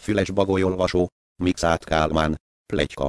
Füles Bagolyolvasó, Mikszát Kálmán, pletyka.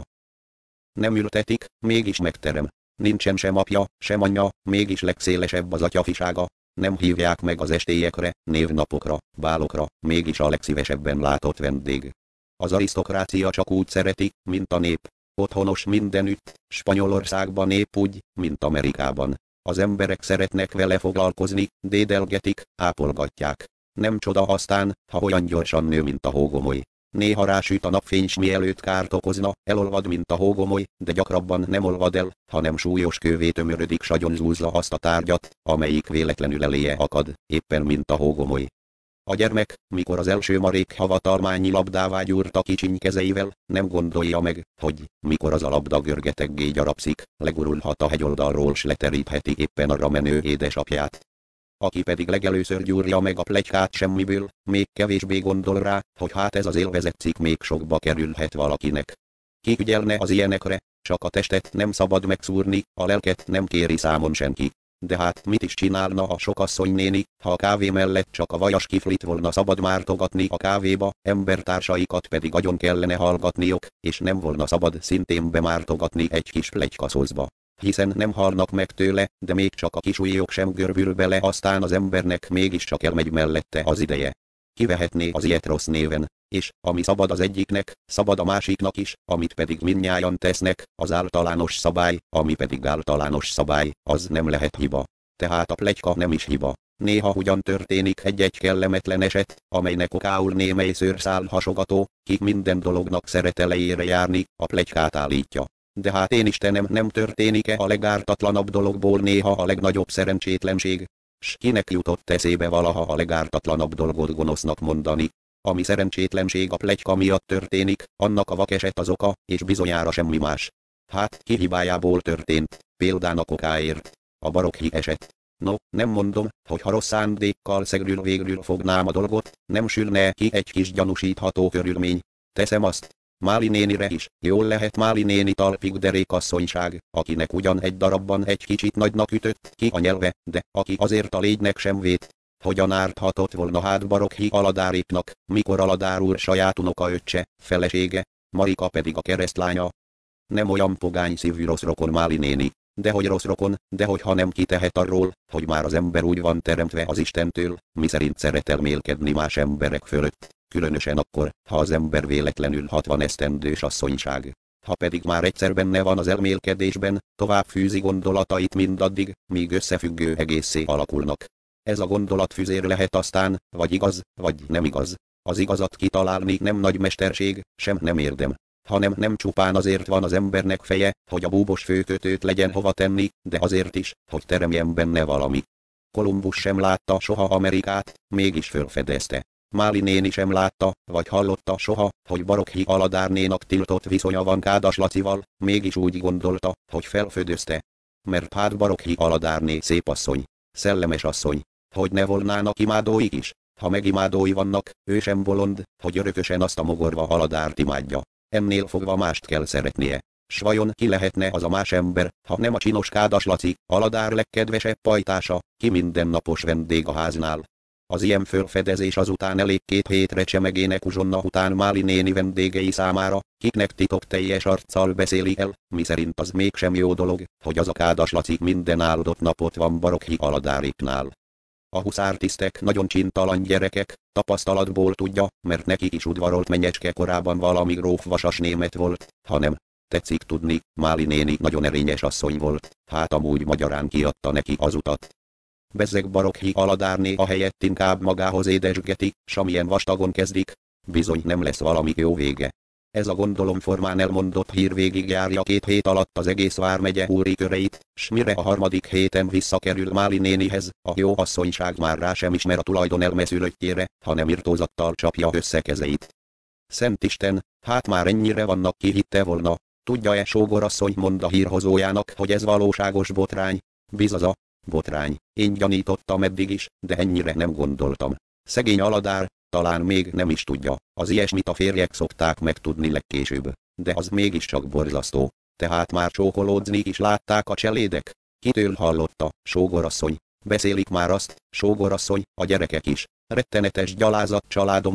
Nem ültetik, mégis megterem. Nincsen sem apja, sem anyja, mégis legszélesebb az atyafisága. Nem hívják meg az estélyekre, névnapokra, bálokra, mégis a legszívesebben látott vendég. Az arisztokrácia csak úgy szereti, mint a nép. Otthonos mindenütt, Spanyolországban épp úgy, mint Amerikában. Az emberek szeretnek vele foglalkozni, dédelgetik, ápolgatják. Nem csoda aztán, ha olyan gyorsan nő, mint a hógomoly. Néha rásüt a napfény, s mielőtt kárt okozna, elolvad, mint a hógomoly, de gyakrabban nem olvad el, hanem súlyos kővé tömörödik, sagyonzúzza azt a tárgyat, amelyik véletlenül eléje akad, éppen mint a hógomoly. A gyermek, mikor az első marék havatalmányi labdává gyúrt a kicsiny kezeivel, nem gondolja meg, hogy, mikor az a labda görgeteggé gyarapszik, legurulhat a hegyoldalról, s leterítheti éppen arra menő édesapját. Aki pedig legelőször gyúrja meg a pletykát semmiből, még kevésbé gondol rá, hogy hát ez az élvezett cikk még sokba kerülhet valakinek. Ki ügyelne az ilyenekre, csak a testet nem szabad megszúrni, a lelket nem kéri számon senki. De hát mit is csinálna a sokasszony néni, ha a kávé mellett csak a vajas kiflit volna szabad mártogatni a kávéba, embertársaikat pedig agyon kellene hallgatniok, és nem volna szabad szintén bemártogatni egy kis pletykaszózba. Hiszen nem halnak meg tőle, de még csak a kis ujjok sem görbül bele, aztán az embernek mégiscsak elmegy mellette az ideje. Kivehetné az ilyet rossz néven, és ami szabad az egyiknek, szabad a másiknak is, amit pedig mindnyájan tesznek, az általános szabály, ami pedig általános szabály, az nem lehet hiba. Tehát a pletyka nem is hiba. Néha ugyan történik egy-egy kellemetlen eset, amelynek okául némely szőrszál hasogató, ki minden dolognak szeret elejére járni, a pletykát állítja. De hát én Istenem, nem történik-e a legártatlanabb dologból néha a legnagyobb szerencsétlenség? S kinek jutott eszébe valaha a legártatlanabb dolgot gonosznak mondani? Ami szerencsétlenség a pletyka miatt történik, annak a vakeset az oka, és bizonyára semmi más. Hát, ki hibájából történt, példának okáért. A barokhi eset. No, nem mondom, hogy ha rossz szándékkal szegről végül fognám a dolgot, nem sülne ki egy kis gyanúsítható körülmény. Teszem azt. Máli nénire is, jól lehet Máli néni talpig derékasszonyság, akinek ugyan egy darabban egy kicsit nagynak ütött ki a nyelve, de aki azért a légynek sem vét. Hogyan árthatott volna hát Barokhi Aladáriknak, mikor Aladár úr saját unokaöccse, felesége, Marika pedig a keresztlánya. Nem olyan pogány szívű rossz rokon Máli néni, dehogy rossz rokon, dehogy ha nem kitehet arról, hogy már az ember úgy van teremtve az Istentől, miszerint szeret elmélkedni más emberek fölött. Különösen akkor, ha az ember véletlenül 60 esztendős asszonyság. Ha pedig már egyszer benne van az elmélkedésben, tovább fűzi gondolatait mindaddig, míg összefüggő egészé alakulnak. Ez a gondolatfüzér lehet aztán, vagy igaz, vagy nem igaz. Az igazat kitalálni nem nagy mesterség, sem nem érdem. Hanem nem csupán azért van az embernek feje, hogy a búbos főkötőt legyen hova tenni, de azért is, hogy teremjen benne valami. Kolumbusz sem látta soha Amerikát, mégis fölfedezte. Máli néni sem látta, vagy hallotta soha, hogy Barokhi Aladárnénak tiltott viszonya van Kádas Lacival, mégis úgy gondolta, hogy felfödözte. Mert hát Barokhi Aladárné szép asszony, szellemes asszony, hogy ne volnának imádóik is. Ha megimádói vannak, ő sem bolond, hogy örökösen azt a mogorva Aladárt imádja. Ennél fogva mást kell szeretnie. S vajon ki lehetne az a más ember, ha nem a csinos Kádas Laci, Aladár legkedvesebb pajtása, ki mindennapos vendég a háznál. Az ilyen fölfedezés azután elég 2 hétre csemegének uzsonna után Máli néni vendégei számára, kiknek titokteljes arccal beszéli el, miszerint az mégsem jó dolog, hogy az a Kádas Laci minden áldott napot van Barokhi Aladáriknál. A huszártisztek nagyon csintalan gyerekek, tapasztalatból tudja, mert nekik is udvarolt menyecske korában valami gróf vasas német volt, hanem, tetszik tudni, Máli néni nagyon erényes asszony volt, hát amúgy magyarán kiadta neki az utat. Bezzeg Barokhi Aladárné a helyett inkább magához édesgeti, s amilyen vastagon kezdik, bizony nem lesz valami jó vége. Ez a gondolomformán elmondott hír végigjárja 2 hét alatt az egész vármegye úri köreit, s mire a 3. héten visszakerül Máli nénihez, a jó asszonyság már rá sem ismer a tulajdon elmeszülöttjére, hanem irtózattal csapja össze kezeit. Szent Isten, hát már ennyire vannak, ki hitte volna. Tudja-e sógorasszony, mond a hírhozójának, hogy ez valóságos botrány? Bizaza, botrány. Én gyanítottam eddig is, de ennyire nem gondoltam. Szegény Aladár, talán még nem is tudja, az ilyesmit a férjek szokták megtudni legkésőbb, de az mégiscsak borzasztó. Tehát már csókolódzni is látták a cselédek? Kitől hallotta, sógorasszony? Beszélik már azt, sógorasszony, a gyerekek is. Rettenetes gyalázat családomban,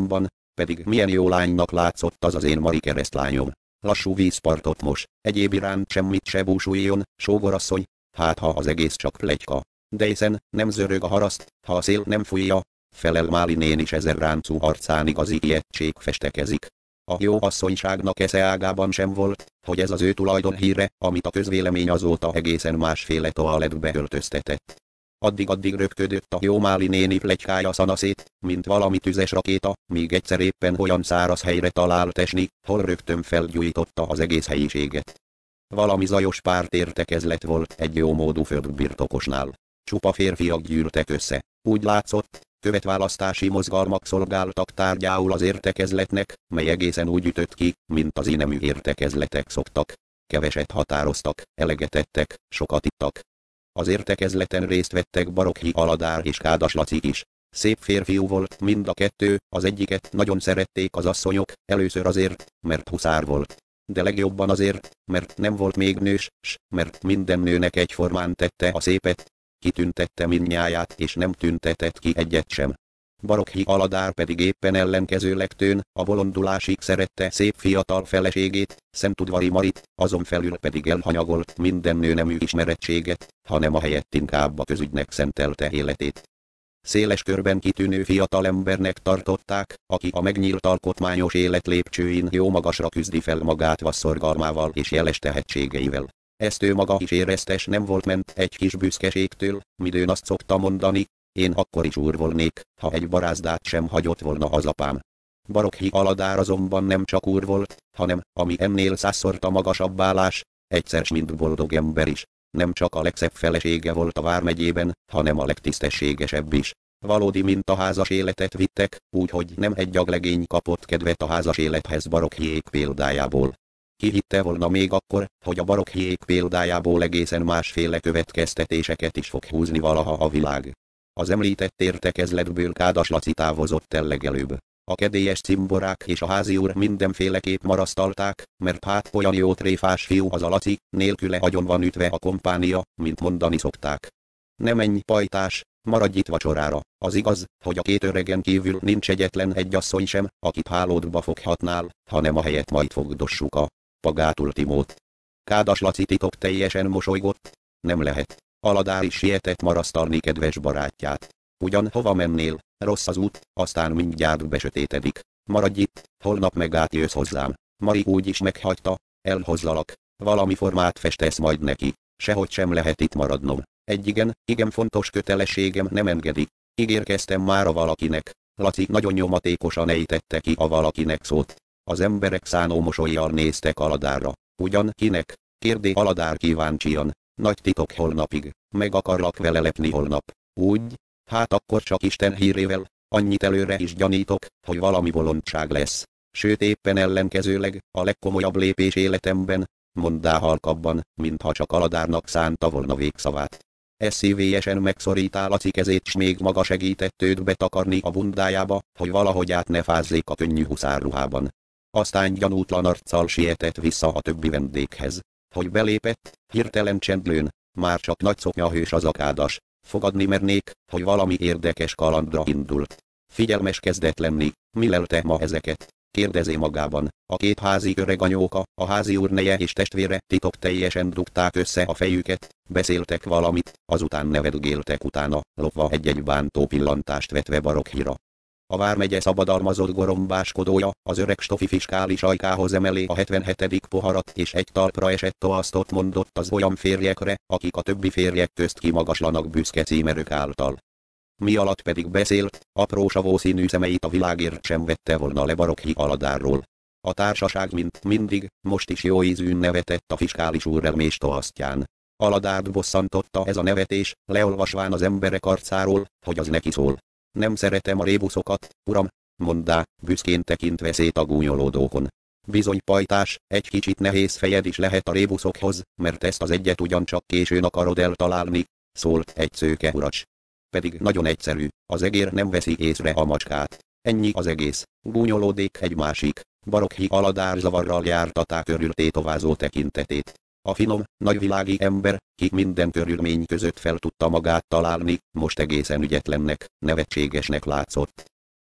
pedig milyen jó lánynak látszott az én Mari keresztlányom. Lassú vízpartot mos, egyéb iránt semmit se búsuljon, sógorasszony, hát ha az egész csak pletyka. De hiszen nem zörög a haraszt, ha a szél nem fújja, felel Máli néni s ezer ráncú arcán igazi ijegység festekezik. A jó asszonyságnak esze ágában sem volt, hogy ez az ő tulajdon híre, amit a közvélemény azóta egészen másféle toalettbe öltöztetett. Addig röpködött a jó Máli néni pletykája szanaszét, mint valami tüzes rakéta, míg egyszer éppen olyan száraz helyre talált esni, hol rögtön felgyújtotta az egész helyiséget. Valami zajos pártértekezlet volt egy jómódú földbirtokosnál. Csupa férfiak gyűltek össze. Úgy látszott, követválasztási mozgalmak szolgáltak tárgyául az értekezletnek, mely egészen úgy ütött ki, mint az inemű értekezletek szoktak. Keveset határoztak, eleget tettek, sokat ittak. Az értekezleten részt vettek Barokhi Aladár és Kádas Laci is. Szép férfiú volt mind a kettő, az egyiket nagyon szerették az asszonyok, először azért, mert huszár volt. De legjobban azért, mert nem volt még nős, s mert minden nőnek egyformán tette a szépet, kitüntette mindnyáját és nem tüntetett ki egyet sem. Barokhi Aladár pedig éppen ellenkezőleg tőn, a bolondulásig szerette szép fiatal feleségét, Szentudvari Marit, azon felül pedig elhanyagolt minden nőnemű ismerettséget, hanem a helyett inkább a közügynek szentelte életét. Széles körben kitűnő fiatalembernek tartották, aki a megnyílt alkotmányos élet lépcsőin jó magasra küzdi fel magát vasszorgalmával és jeles tehetségeivel. Ezt ő maga is érezte, s nem volt ment egy kis büszkeségtől, midőn azt szokta mondani, én akkor is úr volnék, ha egy barázdát sem hagyott volna az apám. Barokhi Aladár azonban nem csak úr volt, hanem, ami ennél százszorta magasabb állás, egyszer s mind boldog ember is. Nem csak a legszebb felesége volt a vármegyében, hanem a legtisztességesebb is. Valódi mintaházas életet vittek, úgyhogy nem egy aglegény kapott kedvet a házas élethez Barokhiék példájából. Ki hitte volna még akkor, hogy a Barokhiék példájából egészen másféle következtetéseket is fog húzni valaha a világ. Az említett értekezletből Kádas Laci távozott el legelőbb. A kedélyes cimborák és a háziúr mindenféleképp marasztalták, mert hát olyan jó tréfás fiú az a Laci, nélküle agyon van ütve a kompánia, mint mondani szokták. Ne menj, pajtás, maradj itt vacsorára, az igaz, hogy a két öregen kívül nincs egyetlen egy asszony sem, akit hálódba foghatnál, hanem a helyet majd fogdossuk a Pagát Ultimót. Kádas Laci titok teljesen mosolygott. Nem lehet. Aladár is sietett marasztalni kedves barátját. Ugyan hova mennél, rossz az út, aztán mindjárt besötétedik. Maradj itt, holnap meg átjössz hozzám. Mari úgy is meghagyta, elhozzalak. Valami formát festesz majd neki. Sehogy sem lehet itt maradnom. Egy igen fontos kötelességem nem engedi. Ígérkeztem már a valakinek. Laci nagyon nyomatékosan ejtette ki a valakinek szót. Az emberek szánó mosollyal néztek Aladárra. Ugyan kinek? Kérdé Aladár kíváncsian. Nagy titok holnapig. Meg akarlak vele lepni holnap. Úgy? Hát akkor csak Isten hírével. Annyit előre is gyanítok, hogy valami bolondság lesz. Sőt éppen ellenkezőleg, a legkomolyabb lépés életemben, monddá halkabban, mintha csak Aladárnak szánta volna végszavát. Ez szívélyesen megszorítá Laci kezét, s még maga segített őt betakarni a bundájába, hogy valahogy át ne fázzék a könnyű huszárruhában. Aztán gyanútlan arccal sietett vissza a többi vendéghez. Hogy belépett, hirtelen csendlőn, már csak nagy szoknyahős az a Kádas. Fogadni mernék, hogy valami érdekes kalandra indult. Figyelmes kezdett lenni, mi lelte ma ezeket? Kérdezi magában. A két házi öreganyóka, a házi úrneje és testvére titok teljesen dugták össze a fejüket, beszéltek valamit, azután nevetgéltek utána, lopva egy-egy bántó pillantást vetve Barokhira. A vármegye szabadalmazott gorombáskodója, az öreg Stofi fiskális ajkához emelé a 77. poharat és egy talpra esett toasztot mondott az olyan férjekre, akik a többi férjek közt kimagaslanak büszke címerük által. Mi alatt pedig beszélt, apró savó színű szemeit a világért sem vette volna le Barokhi Aladárról. A társaság mint mindig, most is jó ízűn nevetett a fiskális úr elmés toasztján. Aladárt bosszantotta ez a nevetés, leolvasván az emberek arcáról, hogy az neki szól. Nem szeretem a rébuszokat, uram, monddá, büszkén tekintve szét a gúnyolódókon. Bizony pajtás, egy kicsit nehéz fejed is lehet a rébuszokhoz, mert ezt az egyet ugyancsak későn akarod eltalálni, szólt egy szőke uracs. Pedig nagyon egyszerű, az egér nem veszi észre a macskát. Ennyi az egész, gúnyolódik egy másik. Barokhi Aladár zavarral jártatá körül tétovázó tekintetét. A finom, nagyvilági ember, ki minden körülmény között fel tudta magát találni, most egészen ügyetlennek, nevetségesnek látszott.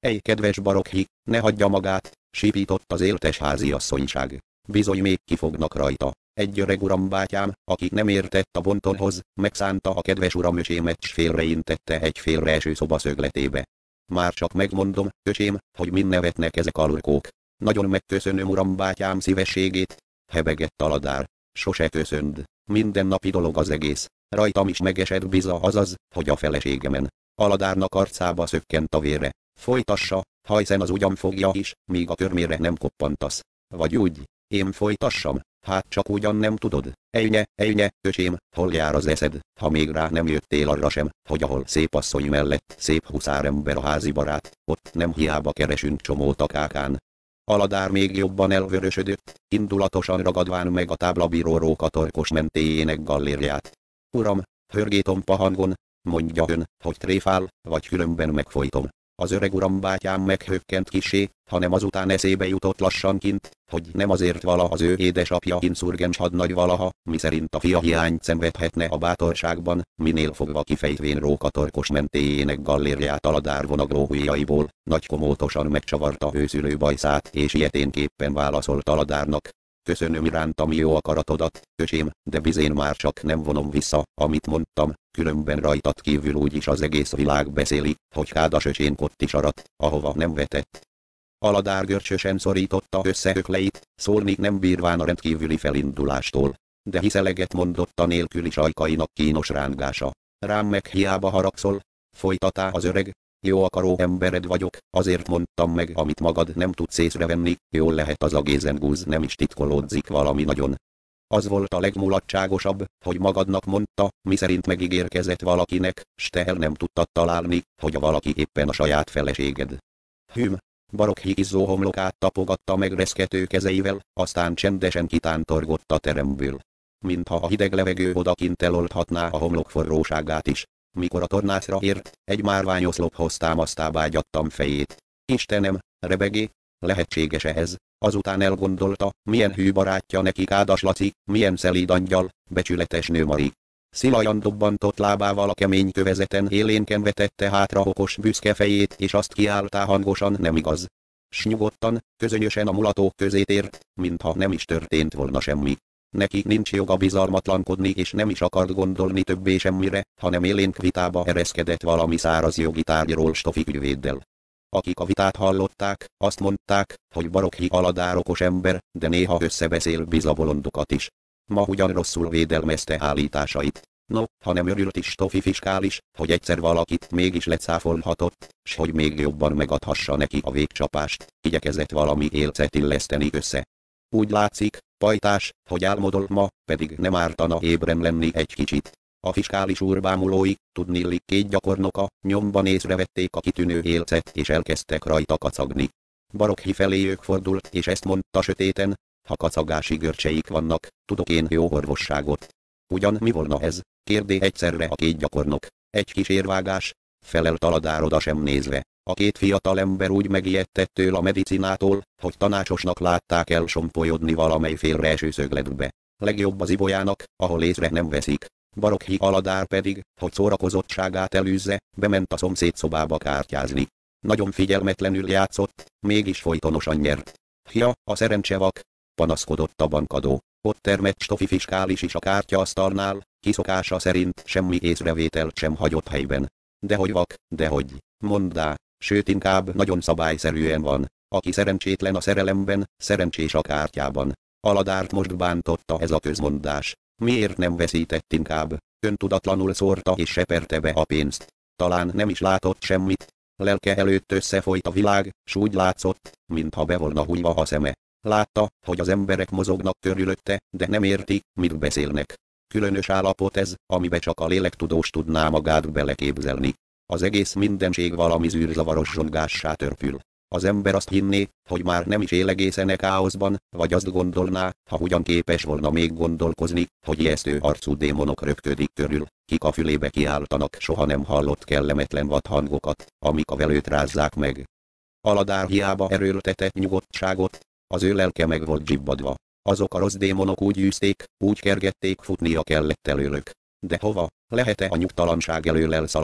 Ej, kedves Barokhi, ne hagyja magát, sipított az éltes háziasszonyság. Bizony még kifognak rajta. Egy öreg urambátyám, aki nem értett a bontonhoz, megszánta a kedves uramöcsémet s félreintette egy félreeső szoba szögletébe. Már csak megmondom, öcsém, hogy mind nevetnek ezek a lurkók. Nagyon megköszönöm urambátyám szívességét, hebegett Aladár. Sose köszönd, mindennapi dolog az egész. Rajtam is megesett biza, azaz, hogy a feleségemen. Aladárnak arcába szökkent a vére. Folytassa, ha hiszen az ugyan fogja is, míg a körmére nem koppantasz. Vagy úgy, én folytassam, hát csak ugyan nem tudod. Ejnye, öcsém, hol jár az eszed, ha még rá nem jöttél arra sem, hogy ahol szép asszony mellett szép huszárember a házi barát, ott nem hiába keresünk csomót a kákán. Aladár még jobban elvörösödött, indulatosan ragadván meg a táblabíró róka torkos mentéjének gallérját. Uram, hörgé tompa hangon, mondja ön, hogy tréfál, vagy különben megfojtom. Az öreg urambátyám meghökkent kissé, hanem azután eszébe jutott lassankint, hogy nem azért vala az ő édesapja inszurgens hadnagy valaha, miszerint a fia hiányt szenvedhetne a bátorságban, minél fogva kifejtvén róka torkos mentéjének gallérját Aladár vonagló ujjaiból, nagy komótosan megcsavarta őszülő bajszát és ilyeténképpen válaszolt Aladárnak. Köszönöm irántam jó akaratodat, öcsém, de bizén már csak nem vonom vissza, amit mondtam, különben rajtad kívül úgyis az egész világ beszéli, hogy kádas öcsén kottis arat, ahova nem vetett. Aladár görcsösen szorította össze ökleit, szólni nem bírván a rendkívüli felindulástól, de hiszeleget mondott a nélküli sajkainak kínos rángása. Rám meg hiába haragszol, folytatá az öreg. Jó akaró embered vagyok, azért mondtam meg, amit magad nem tudsz észrevenni, jól lehet az a gézengúz nem is titkolódzik valami nagyon. Az volt a legmulatságosabb, hogy magadnak mondta, miszerint megígérkezett valakinek, s te el nem tudtad találni, hogy a valaki éppen a saját feleséged. Hűm, Barokhi izzó homlokát tapogatta meg reszkető kezeivel, aztán csendesen kitántorgott a teremből. Mintha a hideg levegő odakint elolthatná a homlok forróságát is. Mikor a tornászra ért, egy márványoszlophoz támasztá bágyattam fejét. Istenem, rebegé, lehetséges-e ez? Azután elgondolta, milyen hű barátja neki Kádas Laci, milyen szelíd angyal, becsületes nő Mari. Szilajan dobbantott lábával a kemény kövezeten élénken vetette hátra okos büszke fejét és azt kiáltá hangosan, nem igaz. S nyugodtan, közönösen a mulatók közé tért, mintha nem is történt volna semmi. Neki nincs joga bizalmatlankodni és nem is akart gondolni többé semmire, hanem élénk vitába ereszkedett valami száraz jogi tárgyról Stoffik ügyvéddel. Akik a vitát hallották, azt mondták, hogy Barokhi Aladár okos ember, de néha összebeszél bizabolondokat is. Ma ugyan rosszul védelmezte állításait. No, ha nem örült is Stoffi fiskális, hogy egyszer valakit mégis lecáfolhatott, s hogy még jobban megadhassa neki a végcsapást, igyekezett valami élcet illeszteni össze. Úgy látszik, pajtás, hogy álmodol ma, pedig nem ártana ébren lenni egy kicsit. A fiskális úr bámulói, tudnillik két gyakornoka, nyomban észrevették a kitűnő élcet és elkezdtek rajta kacagni. Barokhi feléjük fordult és ezt mondta sötéten, ha kacagási görcseik vannak, tudok én jó orvosságot. Ugyan mi volna ez? Kérdé egyszerre a két gyakornok. Egy kis érvágás, felelt Aladár oda sem nézve. A két fiatal ember úgy megijedt ettől a medicinától, hogy tanácsosnak látták elsompolyodni valamely félreeső szögletbe. Legjobb az ibolyának, ahol észre nem veszik. Barokhi Aladár pedig, hogy szórakozottságát elűzze, bement a szomszéd szobába kártyázni. Nagyon figyelmetlenül játszott, mégis folytonosan nyert. Ja, a szerencsevak, panaszkodott a bankadó. Ott termett Stoffi fiskális is a kártyaasztalnál, kiszokása szerint semmi észrevételt sem hagyott helyben. Dehogy vak, dehogy, monddá, sőt inkább nagyon szabályszerűen van. Aki szerencsétlen a szerelemben, szerencsés a kártyában. Aladárt most bántotta ez a közmondás. Miért nem veszített inkább? Öntudatlanul szórta és seperte be a pénzt. Talán nem is látott semmit. Lelke előtt összefolyt a világ, s úgy látszott, mintha be volna hunyva a szeme. Látta, hogy az emberek mozognak körülötte, de nem érti, mit beszélnek. Különös állapot ez, amibe csak a lélektudós tudná magát beleképzelni. Az egész mindenség valami zűrzavaros zsongássá törpül. Az ember azt hinné, hogy már nem is él egészen e káoszban, vagy azt gondolná, ha ugyan képes volna még gondolkozni, hogy ijesztő arcú démonok röpködik körül, kik a fülébe kiáltanak soha nem hallott kellemetlen vadhangokat, amik a velőt rázzák meg. Aladár hiába erőltetett nyugodtságot, az ő lelke meg volt zsibbadva. Azok a rossz démonok úgy űzték, úgy kergették, futnia kellett előlük. De hova, lehet-e a nyugtalanság elől elszaladni?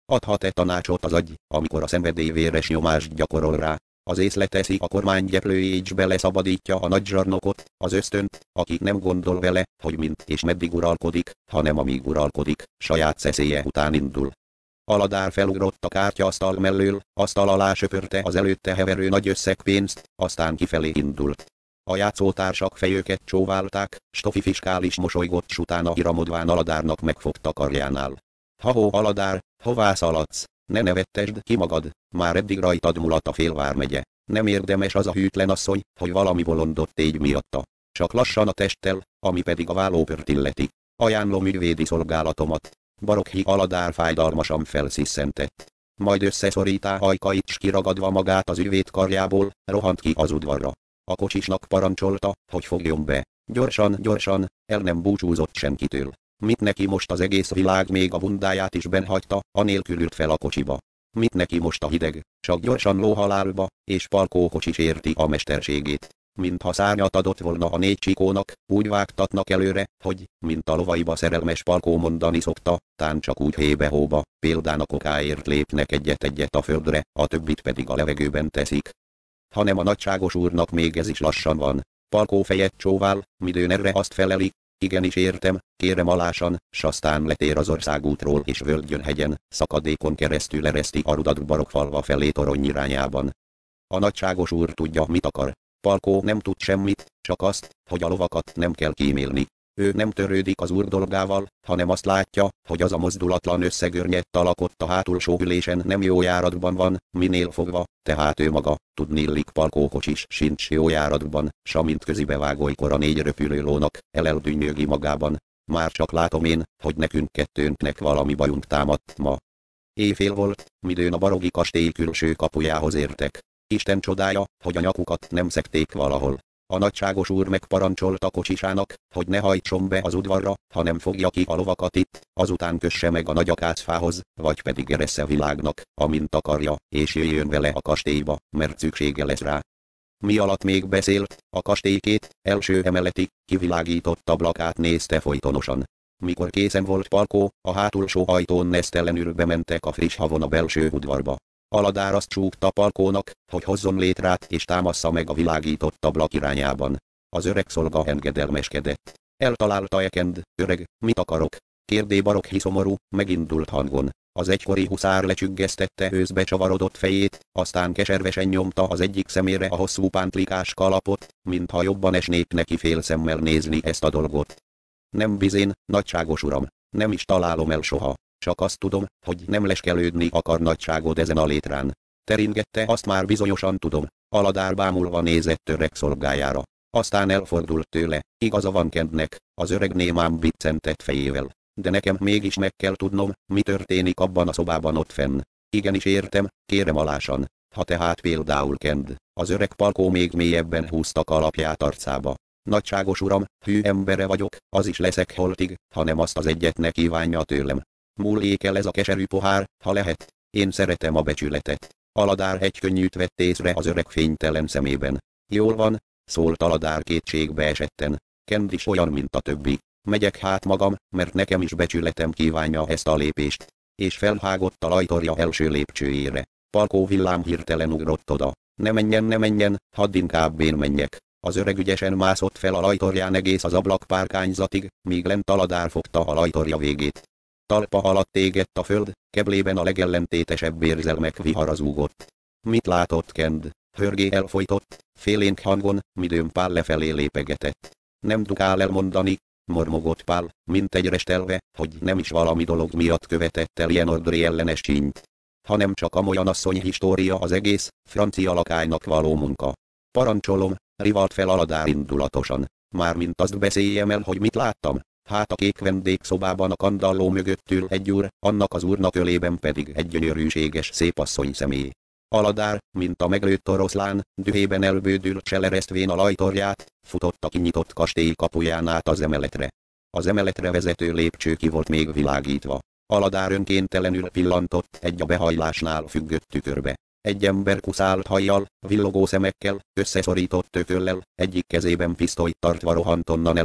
Adhat-e tanácsot az agy, amikor a szenvedély véres nyomást gyakorol rá? Az ész leteszi a kormány gyeplőjét és beleszabadítja a nagy zsarnokot, az ösztönt, aki nem gondol vele, hogy mint és meddig uralkodik, hanem amíg uralkodik, saját szeszélye után indul. Aladár felugrott a kártyaasztal mellől, asztal alá söpörte az előtte heverő nagy összeg pénzt, aztán kifelé indult. A játszótársak fejüket csóválták, Stofi fiskális mosolygott, s utána iramodván Aladárnak megfogta karjánál. Ha-hó Aladár, hová szaladsz? Ne nevettesd ki magad, már eddig rajtad mulat a félvármegye. Nem érdemes az a hűtlen asszony, hogy valami bolondot tégy miatta. Csak lassan a testtel, ami pedig a vállópört illeti. Ajánlom ügyvédi szolgálatomat. Barokhi Aladár fájdalmasan felsziszentett. Majd összeszorítá ajkait s kiragadva magát az ügyvéd karjából, rohant ki az udvarra. A kocsisnak parancsolta, hogy fogjon be. Gyorsan, gyorsan, el nem búcsúzott senkitől. Mit neki most az egész világ, még a bundáját is benhagyta, anélkül ült fel a kocsiba. Mit neki most a hideg, csak gyorsan lóhalálba, és Palkó kocsis érti a mesterségét. Mintha szárnyat adott volna a 4 csikónak, úgy vágtatnak előre, hogy, mint a lovaiba szerelmes Palkó mondani szokta, tán csak úgy hébe-hóba, példán a kokáért lépnek egyet-egyet a földre, a többit pedig a levegőben teszik. Hanem a nagyságos úrnak még ez is lassan van. Palkó fejet csóvál, midőn erre azt feleli: igenis értem, kérem alásan, s aztán letér az országútról és völgyön hegyen, szakadékon keresztül ereszti a rudat Barokfalva felé torony irányában. A nagyságos úr tudja, mit akar. Palkó nem tud semmit, csak azt, hogy a lovakat nem kell kímélni. Ő nem törődik az úr dolgával, hanem azt látja, hogy az a mozdulatlan összegörnyedt alakott a hátulsó ülésen nem jó járatban van, minél fogva, tehát ő maga, tudnillik Palkó kocsis sincs jó járatban, s amint közibevágolykor a 4 repülőlónak, eldünnyögi magában. Már csak látom én, hogy nekünk kettőnknek valami bajunk támadt ma. Éjfél volt, midőn a barogi kastély külső kapujához értek. Isten csodája, hogy a nyakukat nem szekték valahol. A nagyságos úr megparancsolta kocsisának, hogy ne hajtson be az udvarra, hanem fogja ki a lovakat itt, azután kösse meg a nagy akácfához, vagy pedig eressze világnak, amint akarja, és jöjjön vele a kastélyba, mert szüksége lesz rá. Mi alatt még beszélt, a kastély 2 első emeleti, kivilágított ablakát nézte folytonosan. Mikor készen volt Palkó, a hátulsó ajtón nesztelenül bementek a friss havon a belső udvarba. Aladár azt súgta Palkónak, hogy hozzon létrát és támassza meg a világított ablak irányában. Az öreg szolga engedelmeskedett. Eltalálta Ekend: öreg, mit akarok? Kérdé Barokhi szomorú, megindult hangon. Az egykori huszár lecsüggesztette őszbe csavarodott fejét, aztán keservesen nyomta az egyik szemére a hosszú pántlikás kalapot, mintha jobban esnék neki fél szemmel nézni ezt a dolgot. Nem bizén, nagyságos uram, nem is találom el soha. Csak azt tudom, hogy nem leskelődni akar nagyságod ezen a létrán. Teringette, azt már bizonyosan tudom. Aladár bámulva nézett öreg szolgájára. Aztán elfordult tőle. Igaza van Kendnek, az öreg némán biccentett fejével. De nekem mégis meg kell tudnom, mi történik abban a szobában ott fenn. Igenis értem, kérem alásan. Ha tehát például Kend, az öreg Palkó még mélyebben húzta kalapját arcába. Nagyságos uram, hű embere vagyok, az is leszek holtig, hanem azt az egyet ne kívánja tőlem. Múljék el ez a keserű pohár, ha lehet. Én szeretem a becsületet. Aladár egy könnyűt vett észre az öreg fénytelen szemében. Jól van, szólt Aladár kétségbe esetten. Kend is olyan, mint a többi. Megyek hát magam, mert nekem is becsületem kívánja ezt a lépést. És felhágott a lajtorja első lépcsőjére. Palkó villám hirtelen ugrott oda. Ne menjen, ne menjen, hadd inkább én menjek. Az öreg ügyesen mászott fel a lajtorján egész az ablakpárkányzatig, míg lent Aladár fogta a lajtorja végét. Talpa alatt égett a föld, keblében a legellentétesebb érzelmek vihara zúgott. Mit látott Kend? Hörgé elfojtott, félénk hangon, midőn Pál lefelé lépegetett. Nem dugál elmondani, mormogott Pál, mint egy restelve, hogy nem is valami dolog miatt követett el ilyen ordri ellenes csínyt, hanem csak amolyan asszony história az egész, francia lakálynak való munka. Parancsolom, rivalt fel Aladár indulatosan. Mármint azt beszéljem el, hogy mit láttam. Hát a kék vendégszobában a kandalló mögött ül egy úr, annak az úrnak ölében pedig egy gyönyörűséges szép asszony személy. Aladár, mint a meglőtt oroszlán, dühében elbődül cseleresztvén a lajtorját, futott a kinyitott kastély kapuján át az emeletre. Az emeletre vezető lépcső ki volt még világítva. Aladár önkéntelenül pillantott egy a behajlásnál függött tükörbe. Egy ember kuszált hajjal, villogó szemekkel, összeszorított tököllel, egyik kezében pisztolyt tartva rohant onnan eléje.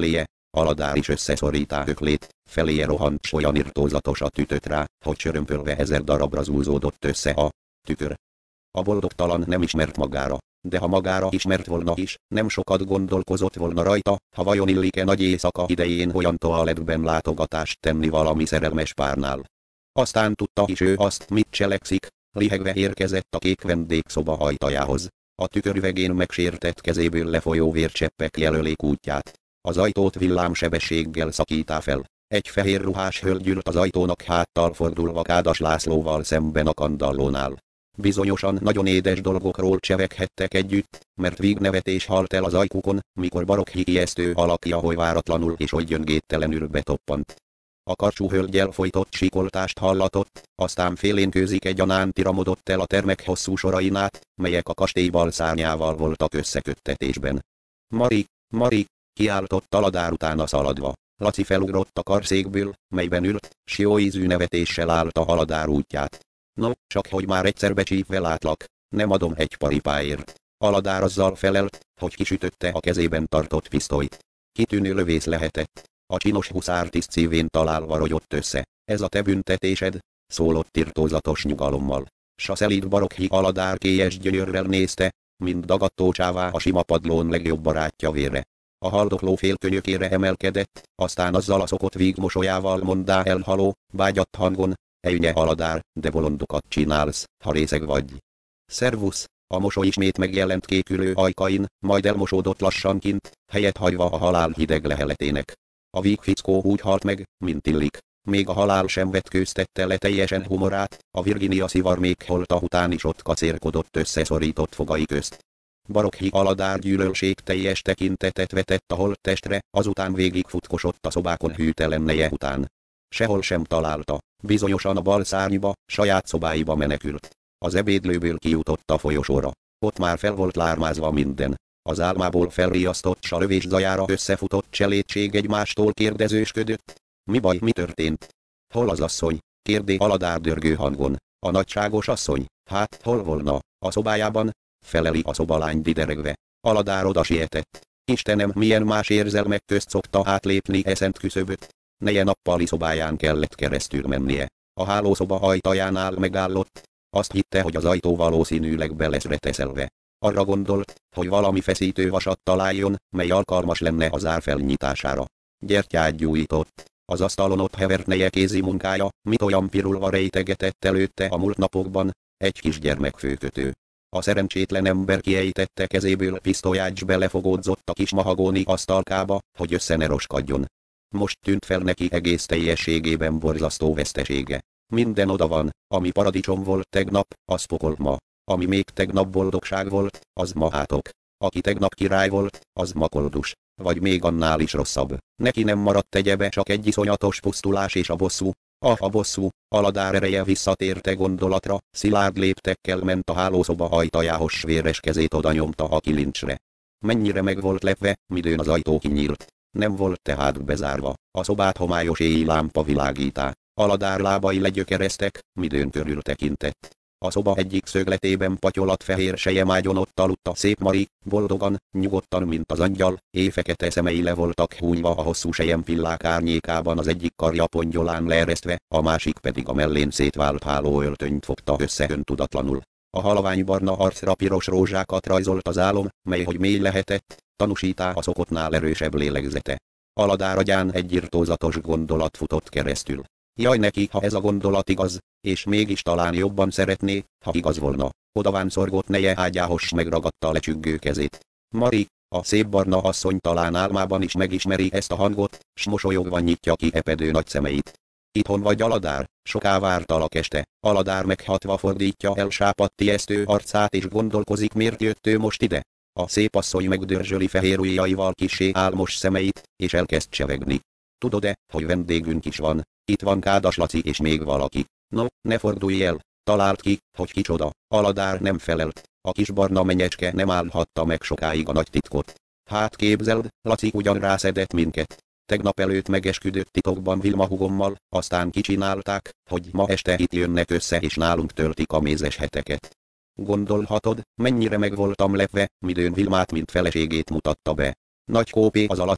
Aladár is összeszorítá öklét, feléje rohant, s olyan irtózatosat ütött rá, hogy csörömpölve 1000 darabra zúzódott össze a tükör. A boldogtalan nem ismert magára, de ha magára ismert volna is, nem sokat gondolkozott volna rajta, ha vajon illik-e nagy éjszaka idején olyan toaletben látogatást tenni valami szerelmes párnál. Aztán tudta is ő azt, mit cselekszik, lihegve érkezett a kék vendégszoba ajtajához. A tükör üvegén megsértett kezéből lefolyó vércseppek jelölik útját. Az ajtót villámsebességgel szakítá fel. Egy fehér ruhás hölgy ült az ajtónak háttal fordulva Kádas Lászlóval szemben a kandallónál. Bizonyosan nagyon édes dolgokról cseveghettek együtt, mert vígnevetés halt el az ajkukon, mikor Barokhi ijesztő alakja oly váratlanul és oly gyöngédtelenül betoppant. A karcsú hölgyel folytott síkoltást hallatott, aztán félénkőzik egyaránt iramodott el a termek hosszú sorain át, melyek a kastély bal szárnyával voltak összeköttetésben. Mari, Mari, kiáltott Aladár utána szaladva. Laci felugrott a karszékből, melyben ült, s jó ízű nevetéssel állta Aladár útját. No, csak hogy már egyszer becsípve látlak, nem adom egy paripáért. Aladár azzal felelt, hogy kisütötte a kezében tartott pisztolyt. Kitűnő lövész lehetett. A csinos huszártiszt szívén találva rogyott össze. Ez a te büntetésed, szólott irtózatos nyugalommal. S a szelíd Barokhi Aladár kélyes gyönyörrel nézte, mint dagadtócsává a sima padlón legjobb barátja vére. A haldokló félkönyökére emelkedett, aztán azzal a szokott vígmosolyával mondá el haló, vágyat hangon: Ejnye Aladár, de bolondokat csinálsz, ha részeg vagy. Szervusz! A mosoly ismét megjelent kékülő ajkain, majd elmosódott lassan kint, helyet hagyva a halál hideg leheletének. A vígfickó úgy halt meg, mint illik. Még a halál sem vetkőztette le teljesen humorát, a Virginia szivar még holta után is ott kacérkodott összeszorított fogai közt. Barokhi Aladár gyűlölség teljes tekintetet vetett a holttestre, azután végig futkosott a szobákon hűtelen neje után. Sehol sem találta, bizonyosan a bal szárnyba, saját szobáiba menekült. Az ebédlőből kijutott a folyosóra. Ott már fel volt lármázva minden. Az álmából felriasztott s a lövés zajára összefutott cselédség egymástól kérdezősködött. Mi baj, mi történt? Hol az asszony? Kérdé Aladár dörgő hangon. A nagyságos asszony? Hát, hol volna? A szobájában? Feleli a szobalány dideregve. Aladár oda sietett. Istenem, milyen más érzelmek közt szokta átlépni szent küszöböt. Neje nappali szobáján kellett keresztül mennie. A hálószoba ajtajánál megállott. Azt hitte, hogy az ajtó valószínűleg be lesz reteszelve. Arra gondolt, hogy valami feszítő vasat találjon, mely alkalmas lenne az ár felnyitására. Gyertyát gyújtott. Az asztalon ott hevert neje kézi munkája, mit olyan pirulva rejtegetett előtte a múlt napokban, egy kisgyermek főkötő. A szerencsétlen ember kiejtette kezéből pisztolyát s belefogódzott a kis mahagóni asztalkába, hogy össze ne roskadjon. Most tűnt fel neki egész teljességében borzasztó vesztesége. Minden oda van, ami paradicsom volt tegnap, az pokol ma. Ami még tegnap boldogság volt, az ma átok. Aki tegnap király volt, az ma koldus. Vagy még annál is rosszabb. Neki nem maradt egyebe, csak egy iszonyatos pusztulás és a bosszú. A bosszú, Aladár ereje visszatérte gondolatra, szilárd léptekkel ment a hálószoba ajtajához, s véres kezét oda nyomta a kilincsre. Mennyire meg volt lepve, midőn az ajtó kinyílt. Nem volt tehát bezárva, a szobát homályos éjjel lámpa világítá. Aladár lábai legyökereztek, midőn körül tekintett. A szoba egyik szögletében patyolat fehér sejemágyon ott aludt a szép Mari, boldogan, nyugodtan, mint az angyal, éjfekete szemei le voltak húnyva a hosszú selyempillák árnyékában, az egyik karja pongyolán leeresztve, a másik pedig a mellén szétvált hálóöltönyt fogta össze öntudatlanul. A halványbarna arcra piros rózsákat rajzolt az álom, mely hogy mély lehetett, tanúsítá a szokottnál erősebb lélegzete. Aladár agyán egy irtózatos gondolat futott keresztül. Jaj neki, ha ez a gondolat igaz, és mégis talán jobban szeretné, ha igaz volna. Odavánszorgott neje ágyához s megragadta a lecsüggő kezét. Mari, a szép barna asszony talán álmában is megismeri ezt a hangot, s mosolyogva nyitja ki epedő nagy szemeit. Itthon vagy, Aladár? Soká vártalak este. Aladár meghatva fordítja el sápadt ijesztő arcát és gondolkozik, miért jött ő most ide. A szép asszony megdörzsöli fehér ujjaival kissé álmos szemeit, és elkezd csevegni. Tudod-e, hogy vendégünk is van? Itt van Kádas Laci és még valaki. No, ne fordulj el. Talált ki, hogy kicsoda. Aladár nem felelt. A kis barna menyecske nem állhatta meg sokáig a nagy titkot. Hát képzeld, Laci ugyan rászedett minket. Tegnap előtt megesküdött titokban Vilma húgommal, aztán kicsinálták, hogy ma este itt jönnek össze és nálunk töltik a mézes heteket. Gondolhatod, mennyire meg voltam lepve, midőn Vilmát mint feleségét mutatta be. Nagy kópé az a Laci,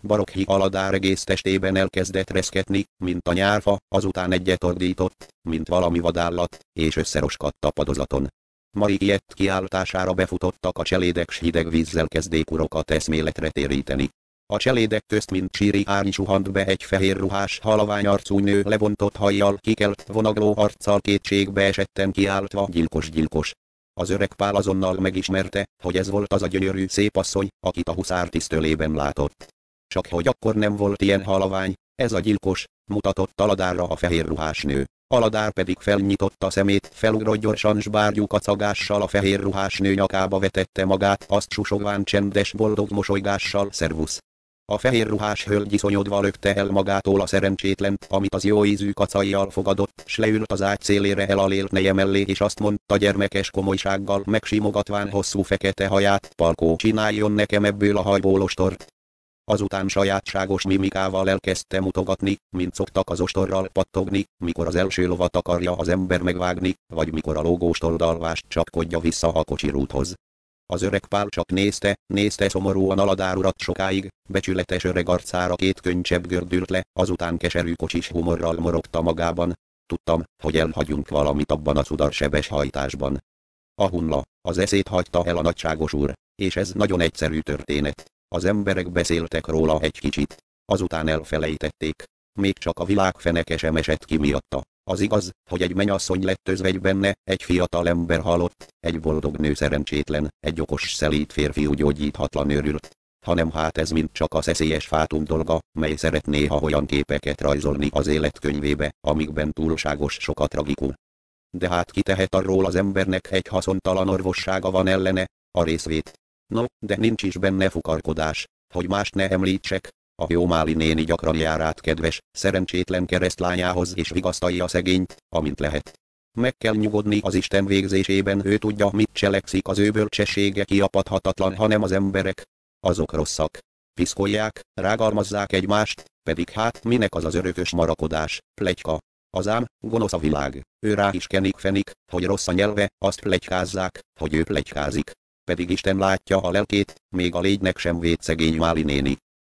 Barokhi Aladár egész testében elkezdett reszketni, mint a nyárfa, azután egyet ordított, mint valami vadállat, és összeroskadt a padozaton. Mari ilyet kiáltására befutottak a cselédek, s hideg vízzel kezdték urokat eszméletre téríteni. A cselédek közt mint csíri árny suhant be egy fehér ruhás, halvány arcú nő levontott hajjal, kikelt, vonagló arccal kétségbe esetten kiáltva: gyilkos, gyilkos! Az öreg Pál azonnal megismerte, hogy ez volt az a gyönyörű szép asszony, akit a huszártisztölében látott. Csak hogy akkor nem volt ilyen halvány, ez a gyilkos, mutatott Aladárra a fehér ruhás nő. Aladár pedig felnyitotta szemét, felugrott gyorsan, s bárgyú kacagással a fehér ruhás nő nyakába vetette magát, azt susogván csendes, boldog mosolygással: szervusz! A fehér ruhás hölgy iszonyodva lökte el magától a szerencsétlent, amit az jó ízű kacajjal fogadott, s leült az ágy szélére elalélt neje mellé, és azt mondta gyermekes komolysággal, megsimogatván hosszú fekete haját: Palkó, csináljon nekem ebből a hajból ostort. Azután sajátságos mimikával elkezdte mutogatni, mint szoktak az ostorral pattogni, mikor az első lovat akarja az ember megvágni, vagy mikor a lógós toldalvást csapkodja vissza a kocsirúthoz. Az öreg Pál csak nézte szomorúan Aladár urat sokáig, becsületes öreg arcára két könycsepp gördült le, azután keserű kocsis humorral morogta magában: tudtam, hogy elhagyunk valamit abban a cudarsebes hajtásban. A hunla, az eszét hagyta el a nagyságos úr, és ez nagyon egyszerű történet. Az emberek beszéltek róla egy kicsit, azután elfelejtették. Még csak a világ feneke sem esett ki miatta. Az igaz, hogy egy mennyasszony lett özvegy benne, egy fiatal ember halott, egy boldog nő szerencsétlen, egy okos szelíd férfiú gyógyíthatlan őrült. Hanem hát ez mind csak a szeszélyes fátum dolga, mely szeret néha olyan képeket rajzolni az életkönyvébe, amikben túlságos sok a tragikum. De hát ki tehet arról az embernek, egy haszontalan orvossága van ellene, a részvét. No, de nincs is benne fukarkodás, hogy mást ne említsek. A jó Máli néni gyakran jár át kedves, szerencsétlen keresztlányához és vigasztalja szegényt, amint lehet. Meg kell nyugodni az Isten végzésében, ő tudja, mit cselekszik, az ő bölcsessége kiapadhatatlan, hanem az emberek. Azok rosszak. Piszkolják, rágalmazzák egymást, pedig hát minek az örökös marakodás, pletyka. Az ám, gonosz a világ, ő rá is kenik-fenik, hogy rossz a nyelve, azt pletykázzák, hogy ő pletykázik. Pedig Isten látja a lelkét, még a légynek sem véd szegény Máli néni.